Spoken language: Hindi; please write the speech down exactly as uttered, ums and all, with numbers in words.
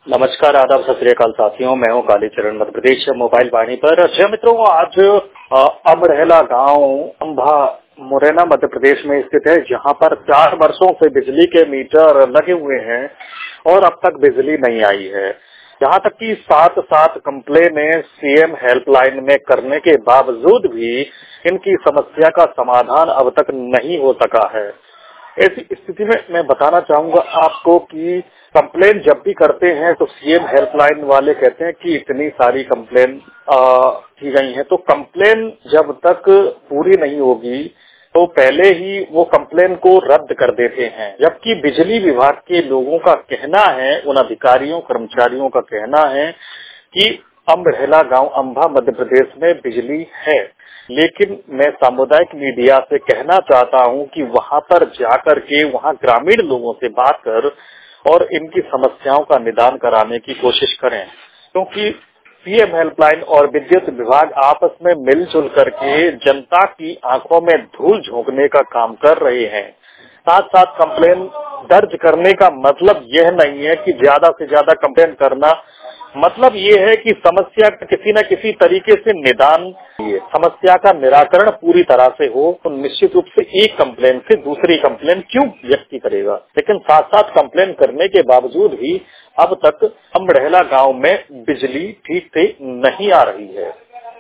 नमस्कार, आदाब, सत श्री अकाल साथियों। मैं हूं कालीचरण, मध्य प्रदेश मोबाइल वाणी पर। जय मित्रों, आज अमरहेला गांव अंबा मुरैना मध्य प्रदेश में स्थित है, जहां पर चार वर्षों से बिजली के मीटर लगे हुए हैं और अब तक बिजली नहीं आई है। यहाँ तक कि सात सात कंप्लेनें सीएम हेल्पलाइन में करने के बावजूद भी इनकी समस्या का समाधान अब तक नहीं हो सका है। ऐसी स्थिति में मैं बताना चाहूंगा आपको कि कंप्लेन जब भी करते हैं तो सीएम हेल्पलाइन वाले कहते हैं कि इतनी सारी कंप्लेन की गई हैं, तो कंप्लेन जब तक पूरी नहीं होगी तो पहले ही वो कंप्लेन को रद्द कर देते हैं। जबकि बिजली विभाग के लोगों का कहना है, उन अधिकारियों कर्मचारियों का कहना है कि अमरहेला गांव अंबा मध्य प्रदेश में बिजली है, लेकिन मैं सामुदायिक मीडिया से कहना चाहता हूं कि वहां पर जाकर के वहां ग्रामीण लोगों से बात कर और इनकी समस्याओं का निदान कराने की कोशिश करें, क्योंकि सीएम हेल्पलाइन और विद्युत विभाग आपस में मिलजुल करके जनता की आंखों में धूल झोंकने का काम कर रहे हैं। साथ साथ कंप्लेन दर्ज करने का मतलब यह नहीं है कि ज्यादा से ज्यादा कंप्लेन करना, मतलब ये है कि समस्या का किसी न किसी तरीके से निदान, समस्या का निराकरण पूरी तरह से हो। तो निश्चित रूप से एक कंप्लेन से दूसरी कंप्लेन क्यों व्यक्ति करेगा, लेकिन साथ साथ कंप्लेन करने के बावजूद भी अब तक अमरहेला गांव में बिजली ठीक से नहीं आ रही है।